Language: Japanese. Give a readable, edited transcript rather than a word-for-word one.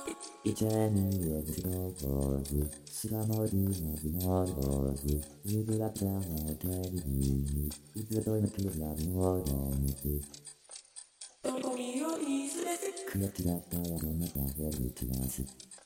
一年夜的脖子，是个魔力魔力魔脖子，你不要这样对你，一直都没出来我的名字。 どこによりすれて可嫌ったらどんな風に気がす。